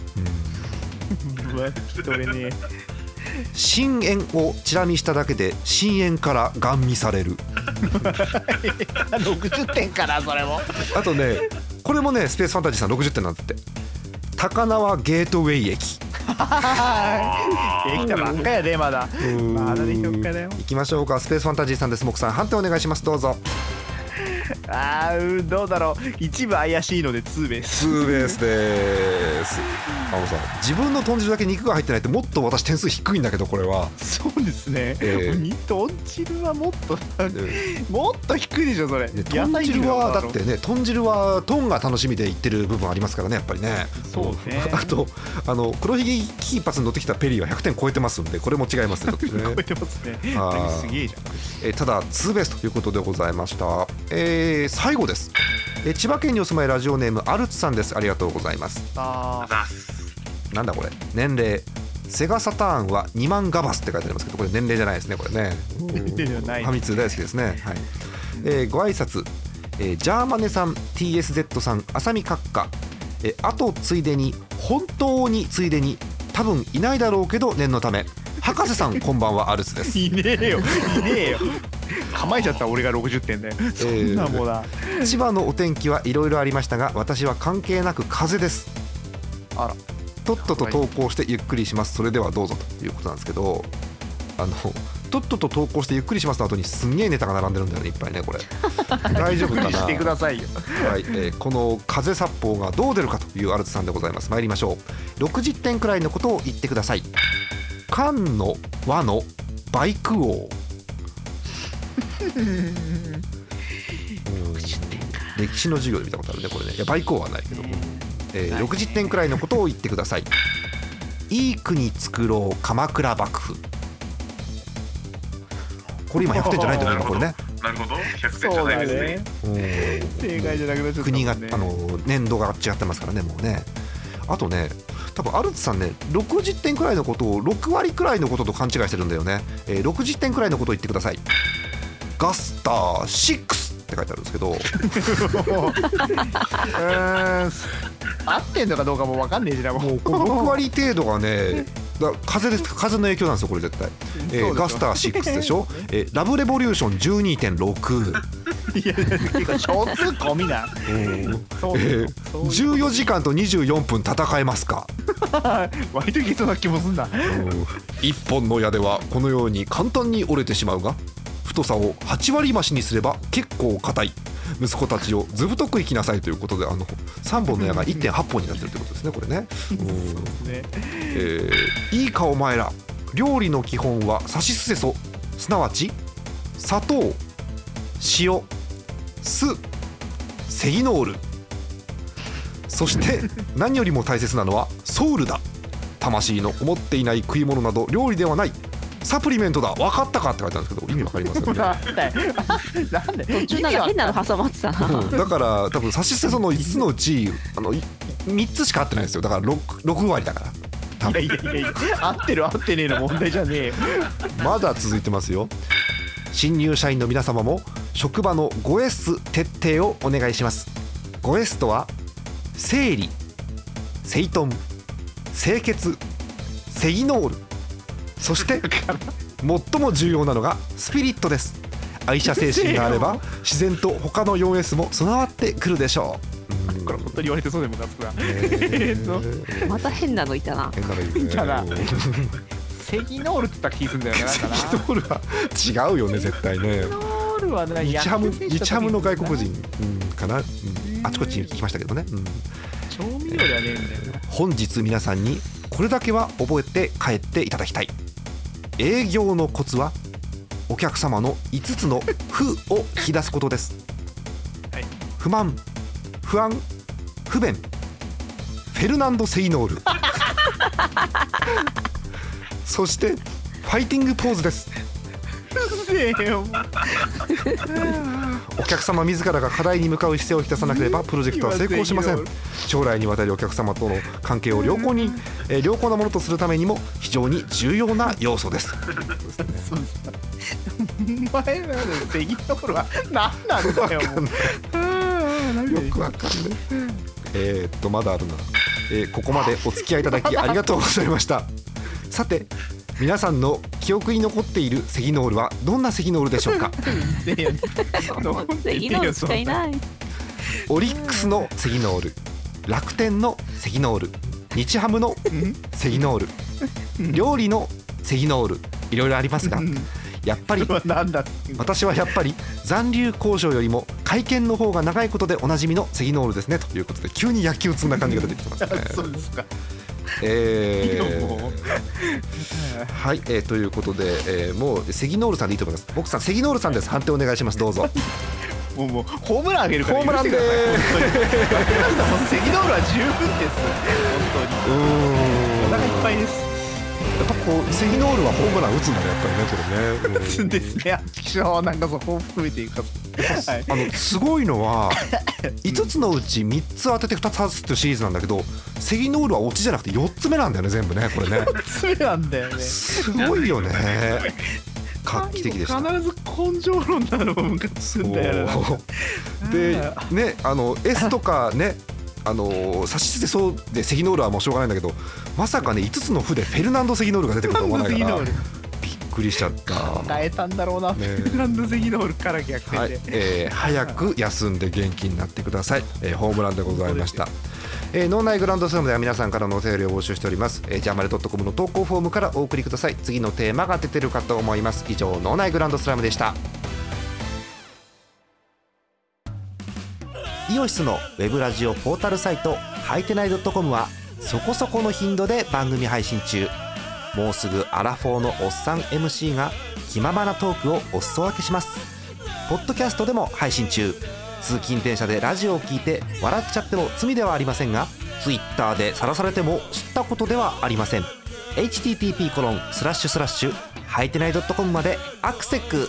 心炎をチラ見しただけで心炎からガン見される。 60点かなそれも。 あとねこれもねスペースファンタジーさん60点なんだって。高輪ゲートウェイ駅。 できたばっかやでまだ。まだできたばっかだよ。 行きましょうか。スペースファンタジーさんです。木さん判定お願いします。どうぞ。 どうだろう、一部怪しいのでツーベース。 ツーベースです。さん、自分の豚汁だけ肉が入ってないってもっと私点数低いんだけど、これは。 そうですね、豚汁はもっと低いでしょそれ。 豚汁はだってね、豚汁はトンが楽しみでいってる部分ありますからね、やっぱりね。 そうね。 あと黒ひげ危機一髪に乗ってきたペリーは100点超えてますんで、これも違いますね。超えてますね。すげえじゃん。ただツーベースということでございました。最後です。千葉県にお住まいラジオネームアルツさんです。ありがとうございます。なんだこれ、年齢セガサターンは2万ガバスって書いてありますけど、これ年齢じゃないですね、これね。ファミ通大好きですね。はい。ご挨拶、ジャーマネさん、 TSZ さん、浅見閣下、あとついでに、本当についでに、多分いないだろうけど念のため、博士さんこんばんは、アルツです。 いねえよ構えちゃった俺が60点で、そんなもんだ。 千葉のお天気はいろいろありましたが、私は関係なく風です。 あら、 とっとと投稿してゆっくりします。それではどうぞということなんですけど、とっとと投稿してゆっくりしますの後にすんげえネタが並んでるんだよね、いっぱいね、これ。大丈夫かな。 してくださいよ。 はい、この風殺法がどう出るかというアルツさんでございます。参りましょう。60点くらいのことを言ってください。漢の和のバイク王。歴史の授業で見たことあるね、これね。いや、バイク王はないけど、60点くらいのことを言ってください。いい国作ろう鎌倉幕府。これ今100点じゃないんだよね、これね。 なるほど、100点じゃないですね。 正解じゃなくなっちゃった、 国が年度が違ってますからね、もうね。あとね、多分アルツさんね、60点くらいのことを6割くらいのことと勘違いしてるんだよね。60点くらいのことを言ってください。ガスター6って書いてあるんですけど合ってんのかどうかも分かんねえしな。 もう6割程度がね、風です。風の影響なんですよ、これ絶対。ガスター6でしょ。ラブレボリューション 12.6。 いや、小数込みな。 14時間と24分戦えますか。 割といけそうな気もすんだ。 1本の矢ではこのように簡単に折れてしまうが、太さを8割増しにすれば結構硬い。息子たちをずぶとく生きなさいということで、3本の矢が 1.8 本になってるということですね、これね。いいかお前ら、料理の基本はさしすせそ、すなわち砂糖、塩、酢、セギノール、そして何よりも大切なのはソウルだ。魂の思っていない食い物など料理ではない、サプリメントだ、分かったかって書いてあるんですけど、意味わかりますよね。 なんで途中なんか変なの挟まってたな。 だから多分さしすせその5つのうち3つしか合ってないんですよ。だから 6割だから。 いや合ってる合ってねえの問題じゃねえよ。 まだ続いてますよ。新入社員の皆様も職場の 5S 徹底をお願いします。 5S とは整理、整頓、清潔、セギノール、そして最も重要なのがスピリットです。愛社精神があれば自然と他の 4S も備わってくるでしょう。 これ本当に言われてそうでムカつくな。 また変なのいたな。 変なのいたな。 セギノールって言った気すんだよね。 セギノールは違うよね、絶対ね。 セギノールは日ハムの外国人かな。あちこちに聞きましたけどね。 調味料ではねえんだよな。 本日皆さんにこれだけは覚えて帰っていただきたい。営業のコツはお客様の5つの不を引き出すことです。 はい、 不満、不安、不便、フェルナンド・セイノールそしてファイティングポーズです。お客様自らが課題に向かう姿勢を引き出さなければプロジェクトは成功しません。将来にわたりお客様との関係を良好なものとするためにも非常に重要な要素です。 お前らのセギノールは何なんだよ。 よくわかんない。まだあるな。ここまでお付き合いいただきありがとうございました。さて皆さんの記憶に残っているセギノールはどんなセギノールでしょうか。 セギノールしかいない。 オリックスのセギノール、楽天のセギノール、日ハムのセギノール、料理のセギノール、いろいろありますが、やっぱり私はやっぱり残留交渉よりも会見の方が長いことでおなじみのセギノールですねということで、急に野球通な感じが出てきてますね。 そうですか。 はい、ということで、もうセギノールさんでいいと思います。僕さんセギノールさんです。判定お願いします。どうぞ。 もうホームランあげるから許してください。 ホームランでーセギノールは十分です。本当にお腹いっぱいです。 やっぱこうセギノールはホームラン打つんだね、やっぱりね、これね。 打つんですね。なんかそこを含めていくか。 すごいのは5つのうち3つ当てて2つ外すっていうシリーズなんだけど、セギノールはオチじゃなくて4つ目なんだよね、全部ね、これね。 4つ目なんだよね。 すごいよね。画期的でした。 必ず根性論なのもムカつくんだよな。 でね、S とかね、差し捨てそうでセギノールはもうしょうがないんだけど、まさかね5つの負でフェルナンド・セギノールが出てくると思わないからびっくりしちゃった。 考えたんだろうな、フェルナンド・セギノールから逆転で、 はい、早く休んで元気になってください。ホームランでございました。脳内グランドスラムでは皆さんからのお便りを募集しております。ジャーマネ .com の投稿フォームからお送りください。次のテーマが出てるかと思います。以上、脳内グランドスラムでした。イオシスのウェブラジオポータルサイトはいてない .com はそこそこの頻度で番組配信中。もうすぐアラフォーのおっさん MC が気ままなトークをお裾分けします。ポッドキャストでも配信中。通勤電車でラジオを聞いて笑っちゃっても罪ではありませんが、ツイッターで晒されても知ったことではありません。 http:// はいてない .com までアクセック。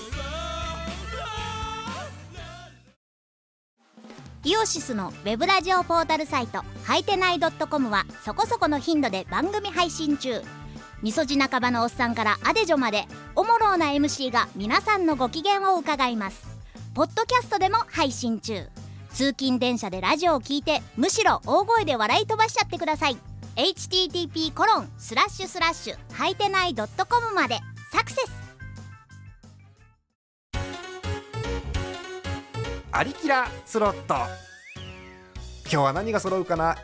イオシスのウェブラジオポータルサイトはいてない .com はそこそこの頻度で番組配信中。みそじ半ばのおっさんからアデジョまでおもろうな MC が皆さんのご機嫌を伺います。ポッドキャストでも配信中。通勤電車でラジオを聞いてむしろ大声で笑い飛ばしちゃってください。 http:// はいてない .com までサクセス。 アリキラスロット。今日は何が揃うかな。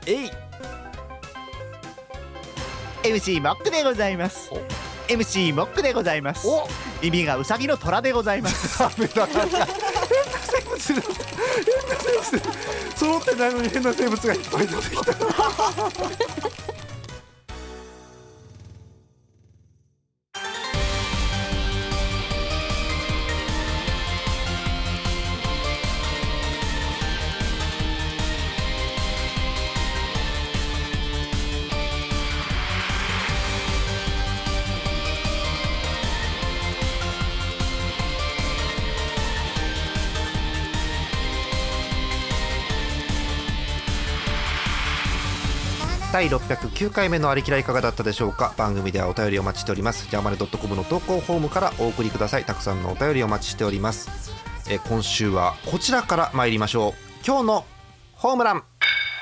MC モックでございます。MC モックでございます。耳がウサギの虎でございます。 ダメだ、変な生物揃ってないのに変な生物がいっぱい出てきた。第609回目のありきらいかがだったでしょうか。番組ではお便りお待ちしております。ジャーマネ .com の投稿フォームからお送りください。たくさんのお便りお待ちしております。今週はこちらから参りましょう。今日のホームラン。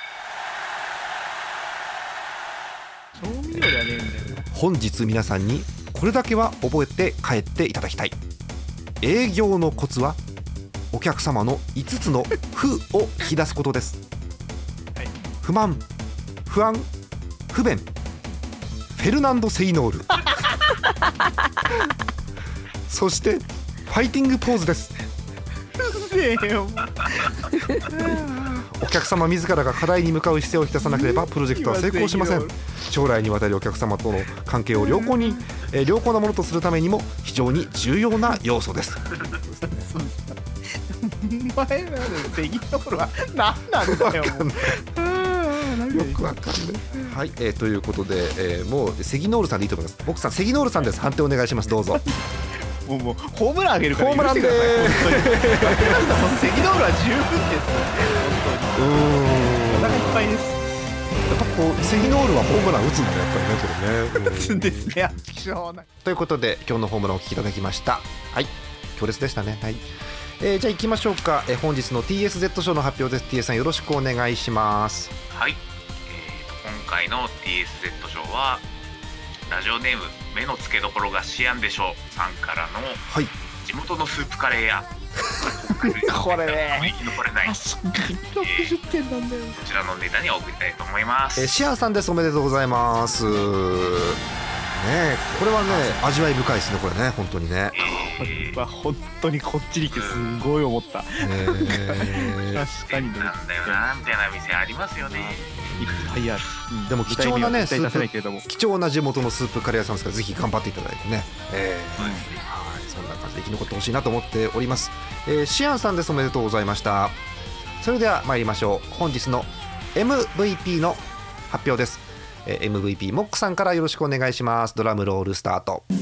本日皆さんにこれだけは覚えて帰っていただきたい。営業のコツはお客様の5つの不を引き出すことです。不満、不安、不便、フェルナンド・セイノールそしてファイティングポーズです。お客様自らが課題に向かう姿勢を引き出さなければプロジェクトは成功しません。将来にわたりお客様との関係を良好なものとするためにも非常に重要な要素です。 お前らのセギノールは何なんだよ。 よくわかんない。はい、ということで、もうセギノールさんでいいと思います。僕さんセギノールさんです。判定お願いします。どうぞ。 もうホームランあげるから許してください。セギノールは十分です。本当にお腹いっぱいです。 やっぱこうセギノールはホームラン打つんだね、やっぱりね、これね。 打つんですね。 ということで今日のホームランをお聞きいただきました。はい、強烈でしたね。はい、じゃあ行きましょうか。本日の TSZ 賞の発表です。 TS さんよろしくお願いします。 はい、今回の TSZ 賞はラジオネーム目の付けどころがシアンでしょうさんからの、 はい、 地元のスープカレーやこれね、 生き残れない 60点なんだよ。 こちらのネタに送りたいと思います。 シアンさんです。おめでとうございますね。これはね味わい深いですね、これね、本当にね。 れは本当にこっちに来てすごい思った、確かにねなんだよなみたいな店ありますよね。 いっぱいある、 でも貴重なね具体名は絶対出せないけれども貴重な地元のスープカレー屋さんですから、ぜひ頑張っていただいてね、はい、そんな感じで生き残ってほしいなと思っております。シアンさんです。おめでとうございました。それでは参りましょう。本日の MVP の発表です。MVP モックさんからよろしくお願いします。ドラムロールスタート。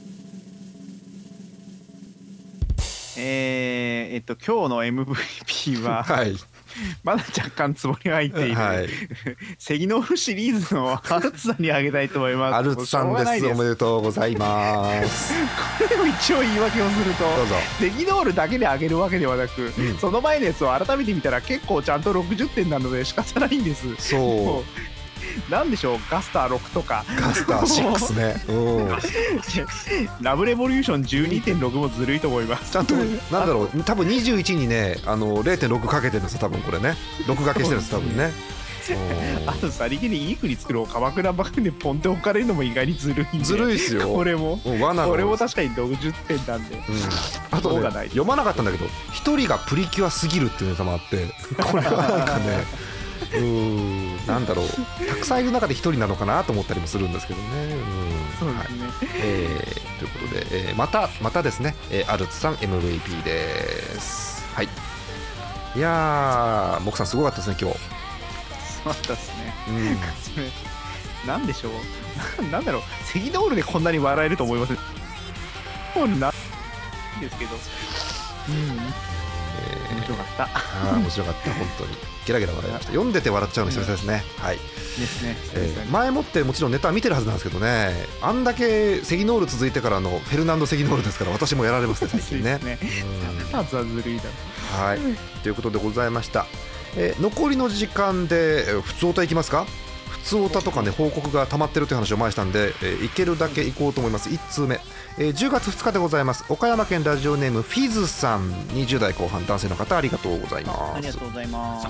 今日の MVP は、はい、まだ若干ツボに入っている、はい、セギノールシリーズのアルツさんにあげたいと思います。 アルツさんです。おめでとうございますこれを一応言い訳をすると、セギノールだけであげるわけではなく、その前のやつを改めて見たら結構ちゃんと60点なので仕方ないんです。 そうなんでしょう、ガスター6とかガスター6ねラブレボリューション 12.6 もずるいと思います。 ちゃんとなんだろう、多分21にね0.6 かけてるんですよ多分。これね6掛けしてるんです多分ねあとさりげにいい国作るを鎌倉ばかりでポンって置かれるのも意外にずるいんで。 ずるいっすよこれも確かに60点なんで、 あとね読まなかったんだけど、一人がプリキュアすぎるっていうネタもあって、これはなんかねなんだろう、たくさんいる中で一人なのかなと思ったりもするんですけどね。 そうですね、 ということで、またですね、アルツさん MVP です。はい。いやーモクさんすごかったですね今日。 すごかったですね、なんでしょうなんだろう、セギノールでこんなに笑えると思いません。なんですけど、面白かった。 面白かった本当にゲラゲラ笑いました。読んでて笑っちゃうの久々ですね。はい。 ですね。 前もってもちろんネタは見てるはずなんですけどね、あんだけセギノール続いてからのフェルナンド・セギノールですから、私もやられますね最近ね。 まずはずるいだ。 はい。ということでございました。残りの時間で普通歌いきますか。普通歌とかね報告が溜まってるという話を前したんで、いけるだけいこうと思います。1通目、10月2日でございます。岡山県ラジオネームフィズさん、20代後半男性の方、ありがとうございます。 ありがとうございます。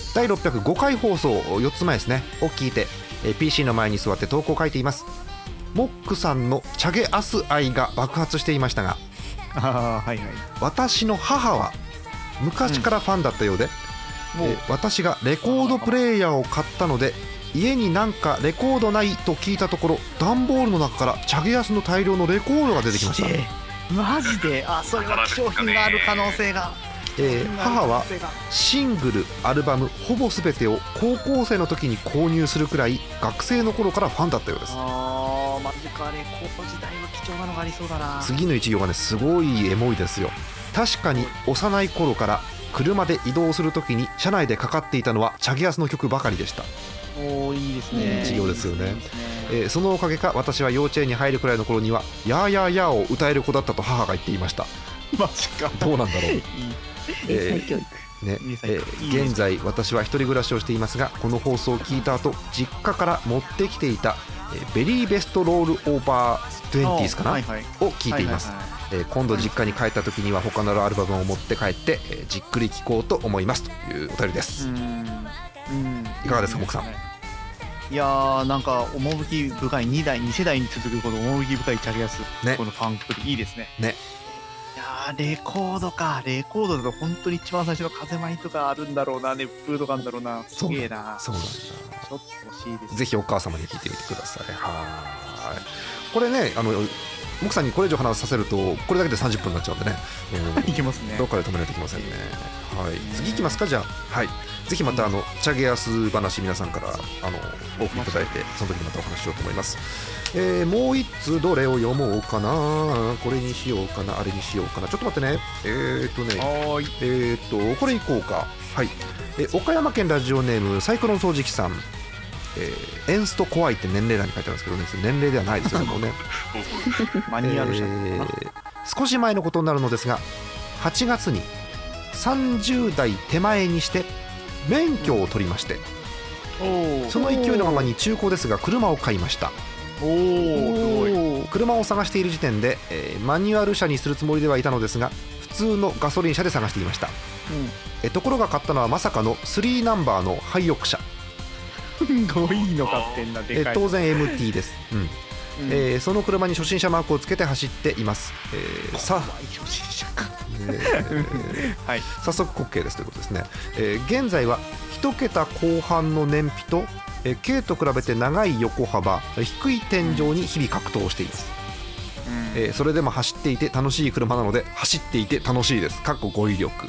第605回放送4つ前ですねを聞いて、PC の前に座って投稿を書いています。モックさんのチャゲアス愛が爆発していましたが、私の母は昔からファンだったようで、私がレコードプレーヤーを買ったので、家になんかレコードないと聞いたところ、段ボールの中からチャゲアスの大量のレコードが出てきました。 マジで、それは希少品がある可能性が。 母はシングル、アルバムほぼ全てを高校生の時に購入するくらい学生の頃からファンだったようです。 マジか、レコード時代は貴重なのがありそうだな。 次の一行がねすごいエモいですよ。確かに幼い頃から車で移動するときに車内でかかっていたのはチャゲアスの曲ばかりでした。 いいですね。 一行ですよね。そのおかげか私は幼稚園に入るくらいの頃にはヤーヤーヤーを歌える子だったと母が言っていました。 マジか。 どうなんだろう。現在私は一人暮らしをしていますが、この放送を聞いた後実家から持ってきていたベリーベストロールオーバー20sかな、を聞いています。今度実家に帰った時には他のアルバムを持って帰って、じっくり聴こうと思いますというお便りです。いかがですか、モクさん。 いやー、なんか趣深い2世代に続くこの趣深いチャゲアス、このファンクリいいですね。いやー、レコードだと本当に一番最初の風舞いとかあるんだろうな、熱風とかあるんだろうな。すげえな。 そうなんだ。ちょっと欲しいです。 ぜひお母様に聞いてみてください。これね、モクさんにこれ以上話させるとこれだけで30分になっちゃうんでね、 いけますね。 どっかで止めないといけませんね。次いきますか。じゃあ、ぜひまたチャゲアス話皆さんからお送りいただいて、その時またお話ししようと思います。もう一通どれを読もうかな。これにしようかな、あれにしようかな。ちょっと待ってね。これいこうか。岡山県ラジオネームサイクロン掃除機さん、エンスト怖いって年齢欄に書いてあるんですけどね、年齢ではないですよね。もうねマニュアルじゃん。 少し前のことになるのですが、8月に30代手前にして免許を取りまして、その勢いのままに中古ですが車を買いました。車を探している時点で、マニュアル車にするつもりではいたのですが、普通のガソリン車で探していました。ところが買ったのはまさかの3ナンバーのハイオク車。 5位の買ってんだ。でかい。 当然 MT です。 その車に初心者マークをつけて走っています。さあ初心者かはい、早速滑稽ですということですね。現在は1桁後半の燃費と、軽と比べて長い横幅、低い天井に日々格闘しています。それでも走っていて楽しい車なので走っていて楽しいです。かっこ語彙力、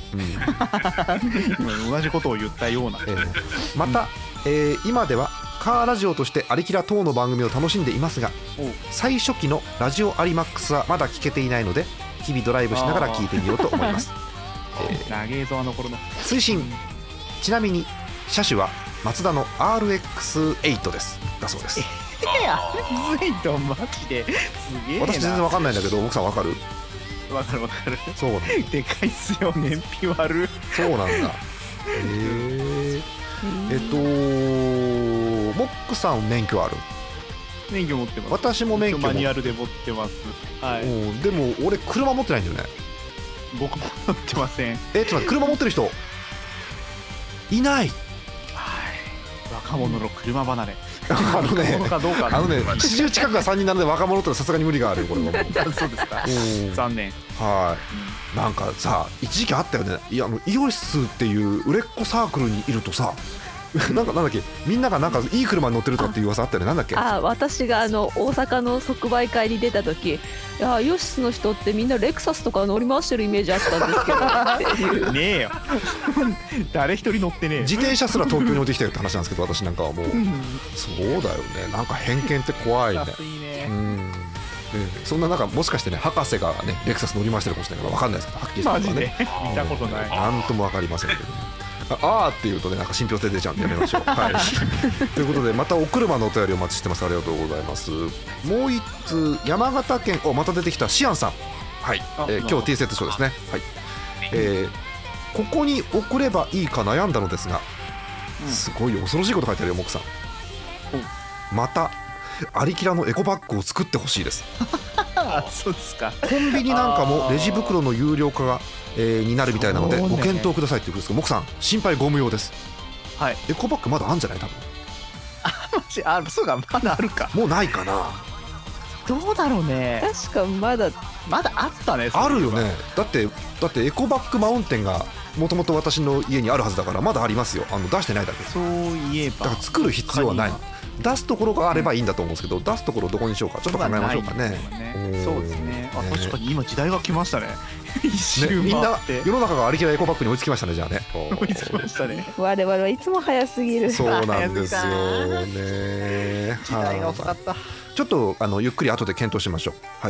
同じことを言ったような、 また、今ではカーラジオとしてアリキラ等の番組を楽しんでいますが、最初期のラジオアリマックスはまだ聞けていないので日々ドライブしながら聞いてみようと思います。 長えぞあの頃の推進。ちなみに車種はマツダの RX8 ですだそうです。 RX8 マジですげえな。 私全然わかんないんだけど奥さんわかる？ わかる。 そうなんだ。 でかいっすよ、燃費悪。 そうなんだ。モックさん免許ある？ 免許持ってます。 私も免許マニュアルで持ってます。はい。 でも俺車持ってないんだよね。 僕も持ってません。 ちょっと待って、車持ってる人いない。 若者の車離れ。 70近くが3人なので若者ってさすがに無理があるよこれはもう。 そうですか。残念。 はい。なんかさ一時期あったよね。イオシスっていう売れっ子サークルにいるとさ。なんだっけ、みんながなんかいい車に乗ってるとかっていう噂あったよね。なんだっけ。 私が大阪の即売会に出た時、イオシスの人ってみんなレクサスとか乗り回してるイメージあったんですけどねえよ誰一人乗ってねえ。 自転車すら東京に置いてきたよって話なんですけど、私なんかはもうそうだよね。なんか偏見って怖いね。そんな中もしかしてね博士がねレクサス乗り回してるかもしれないから分かんないですけど、はっきりしたことはね見たことない。 なんとも分かりませんけどね。あーっていうとねなんか信憑性出ちゃうんでやめましょう。はい、ということでまたお車のお便りお待ちしてます。ありがとうございます。もう一通山形県また出てきたシアンさん。はい、今日 T セットショーですね。はい、ここに送ればいいか悩んだのですが、すごい恐ろしいこと書いてあるよモクさん。またアリキラのエコバッグを作ってほしいです。 そうですか。 コンビニなんかもレジ袋の有料化がになるみたいなのでご検討くださいということですが、モクさん心配ご無用です。 はい。 エコバッグまだあるんじゃない？多分。 そうか、まだあるか。 もうないかな。 どうだろうね。 確かまだあったね。 あるよね。だってエコバッグマウンテンがもともと私の家にあるはずだからまだありますよ。出してないだけ。 そういえば。 だから作る必要はない。出すところがあればいいんだと思うんですけど、出すところどこにしようかちょっと考えましょうかね。 そうですね。確かに今時代が来ましたね。一周みんな回って世の中がアリキラエコバッグに追いつきましたね。じゃあね。 追いつきましたね。 我々はいつも早すぎる。 そうなんですよね。 時代が遅かった。 ちょっとゆっくり後で検討しましょう。はい。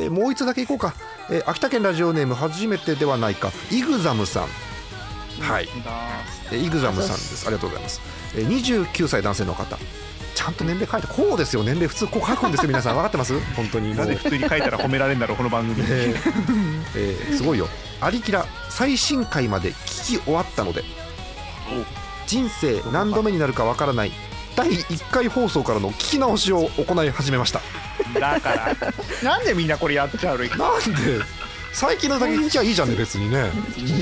もう一つだけいこうか。秋田県ラジオネーム初めてではないかイグザムさん。はい。イグザムさんです。ありがとうございます。29歳男性の方。ちゃんと年齢書いてこうですよ。年齢普通こう書くんですよ。皆さん分かってます？本当に。 なぜ普通に書いたら褒められるんだろうこの番組。 すごいよ。アリキラ最新回まで聞き終わったので、人生何度目になるか分からない第1回放送からの聞き直しを行い始めました。 だからなんでみんなこれやっちゃうの？ なんで最近のだけ聞きゃいいじゃんね別にね。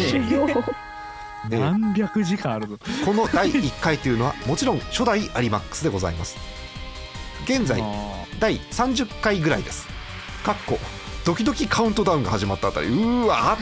何百時間あるの。 この第1回というのはもちろん初代アリマックスでございます。現在第30回ぐらいです。かっこドキドキカウントダウンが始まったあたり。うわ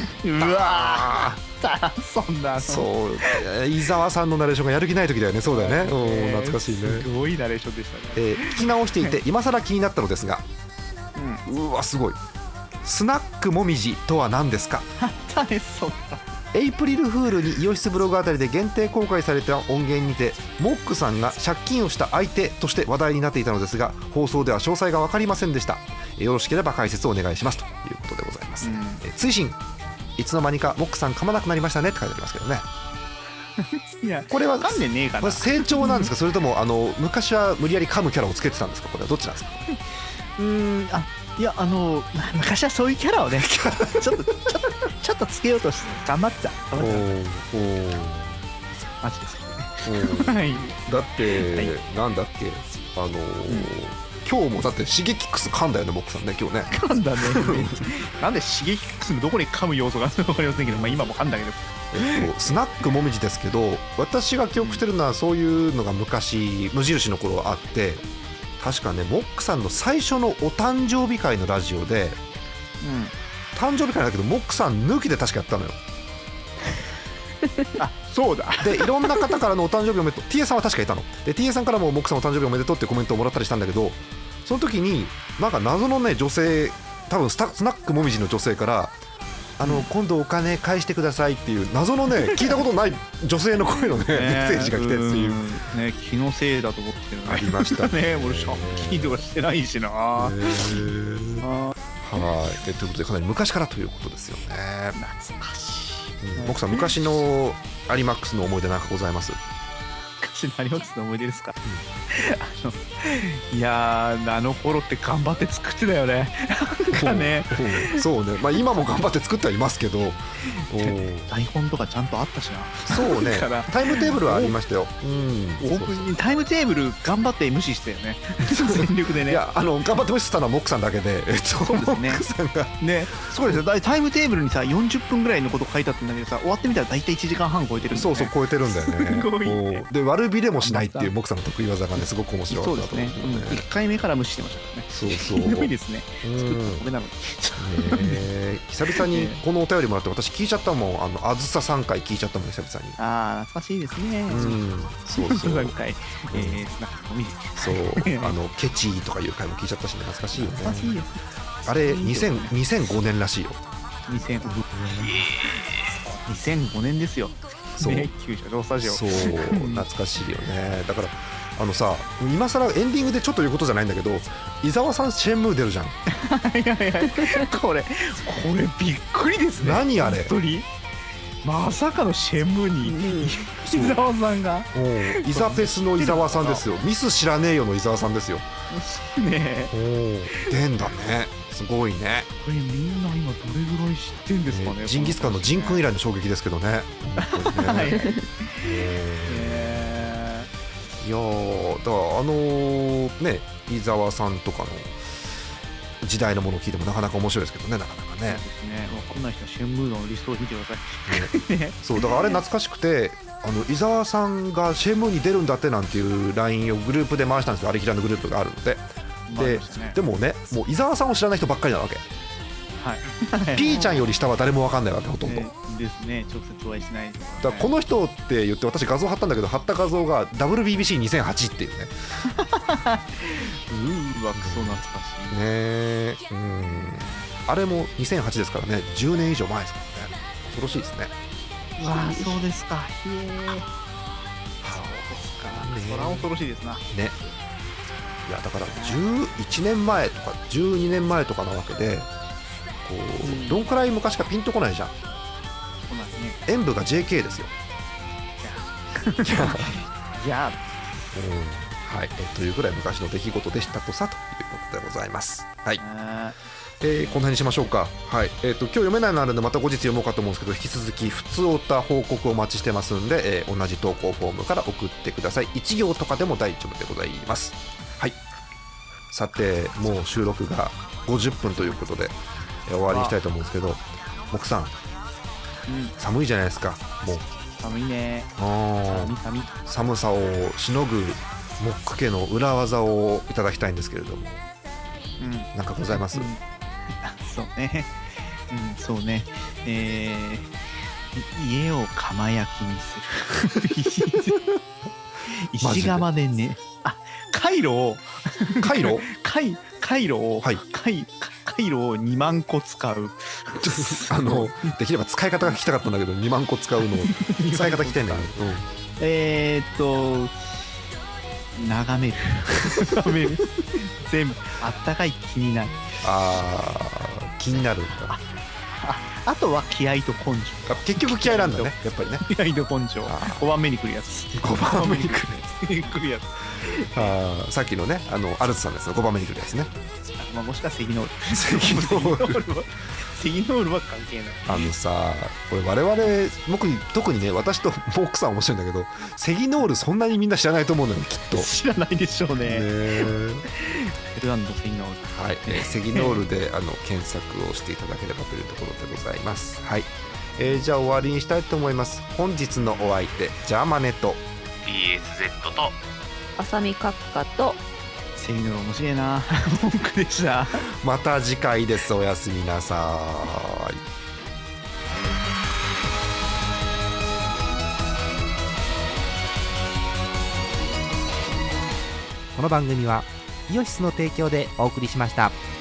そんな。 そう伊沢さんのナレーションがやる気ない時だよね。そうだよね。懐かしいね。 すごいナレーションでしたね。 聞き直していて今更気になったのですが、うわすごい。スナックもみじとは何ですか？エイプリルフールにイオシスブログあたりで限定公開された音源にてモックさんが借金をした相手として話題になっていたのですが、放送では詳細が分かりませんでした。よろしければ解説をお願いしますということでございます。追伸、いつの間にかモックさん噛まなくなりましたねって書いてありますけどね。 いやこれは噛んでねえかな。 成長なんですか？それとも昔は無理やり噛むキャラをつけてたんですか？これはどっちなんですか？ いや昔はそういうキャラをねちょっとつけようとして頑張ってた。マジですかね。 だって、なんだっけ今日もだってシゲキックス噛んだよねモックさんね今日ね。 噛んだね。なんでシゲキックスのどこに噛む要素があるのか分かりませんけど、今も噛んだけど。 スナックもみじですけど、私が記憶してるのはそういうのが昔無印の頃あって、 確かねモックさんの最初のお誕生日会のラジオで、誕生日会だけどモックさん抜きで確かやったのよ。 あ、そうだ。 でいろんな方からのお誕生日おめでとう、 TA さんは確かいたので TA さんからもモックさんお誕生日おめでとうってコメントをもらったりしたんだけど、その時になんか謎のね女性、多分スナックもみじの女性から今度お金返してくださいっていう謎のね聞いたことない女性の声のねメッセージが来てっていうね、気のせいだと思ってるのありましたね。俺借金とかしてないしな。はい、 ということでかなり昔からということですよね。 懐かしい。 モックさん昔のアリマックスの思い出なんかございます？ 昔のアリマックスの思い出ですか？いやー、あの頃って頑張って作ってたよね。なんかね、 そうね、まあ今も頑張って作ってはいますけど台本とかちゃんとあったしな。 そうね、タイムテーブルはありましたよ。 タイムテーブル頑張って無視したよね。全力でね。 いや頑張って無視したのはモックさんだけで、 そうですね。 モックさんがね、そうですよ。タイムテーブルにさ40分ぐらいのこと書いてあったんだけどさ、終わってみたら大体1時間半超えてるんだよね。 そう超えてるんだよね。 すごいね。 で悪びれもしないっていうモックさんの得意技がねすごく面白かったと思う。 そうですね。1回目から無視してましたからね。 そうひどいですね。作った米なのに。 久々にこのお便りもらって私聞いちゃったもん。あずさ3回聞いちゃったもん久々に。 ああ、懐かしいですね。 そう 3回スナックのみそうケチとかいう回も聞いちゃったしね、懐かしいよね。 懐かしいです。 あれ2005年らしいよ。 2005年ですよ。 そう、 旧車両スタジオ。 そう懐かしいよね。だからさ、今更エンディングでちょっと言うことじゃないんだけど、伊沢さんシェンムー出るじゃん。 いやこれびっくりですね。 何あれ、 本当にまさかのシェンムーに伊沢さんが。 イザペスの伊沢さんですよ。ミス知らねえよの伊沢さんですよね。 出んだね、すごいね。 これみんな今どれぐらい知ってんですかね。 ジンギスカンのジン君以来の衝撃ですけどね。いやだからね伊沢さんとかの時代のものを聞いてもなかなか面白いですけどね、なかなかね。 そうですね。分かんない人はシェンムーのリストを見てください。 そうだからあれ懐かしくて、伊沢さんがシェンムーに出るんだってなんていう LINE をグループで回したんですよ。アリキラのグループがあるので。でもね、もう伊沢さんを知らない人ばっかりなわけ。ピーちゃんより下は誰も分かんないわけ、ほとんどですね。直接お会いしない。 だからこの人って言って私画像貼ったんだけど、貼った画像が WBBC2008 っていうね。 わ、クソ懐かしいね。あれも2008ですからね、10年以上前ですからね。恐ろしいですね。 わあ、そうですか。そうですか。そら恐ろしいですな。 ね。いやだから11年前とか12年前とかなわけで、どんくらい昔かピンとこないじゃん。 そうなんですね。 演舞が JK ですよ。 いやはい、というぐらい昔の出来事でしたとさということでございます。はい。この辺にしましょうか。はい。今日読めないのあるのでまた後日読もうかと思うんですけど、引き続き普通おた報告をお待ちしてますんで、同じ投稿フォームから送ってください。1行とかでも大丈夫でございます。はい。さてもう収録が50分ということで、終わりにしたいと思うんですけど、モクさん、寒いじゃないですか。もう寒いね。 寒さをしのぐモック家の裏技をいただきたいんですけれども、なんかございます？ そうね。そうね。家を釜焼きにする。石窯でね。カイロを2万個使う。 できれば使い方が聞きたかったんだけど、2万個使うの使い方聞きたいんだけど、 眺める全部あったかい気になる。 気になるんだ。 あとは気合と根性。 結局気合なんだね、やっぱりね。 気合と根性。5番目に来るやつ。 5番目に来るやつ。さっきのね、アルツさんですよ、5番目に来るやつね。 もしかセギノール。セギノールは関係ない。 これ我々特にね、私とモックさん面白いんだけど、セギノールそんなにみんな知らないと思うのよ、きっと。 知らないでしょうね。セギノール。 はい、セギノールで検索をしていただければというところでございます。はい。じゃあ終わりにしたいと思います。本日のお相手、ジャーマネと DSZ とあさみ閣下とシェイノロ面白いな文句でした。 また次回です。おやすみなさい。この番組はイオシスの提供でお送りしました。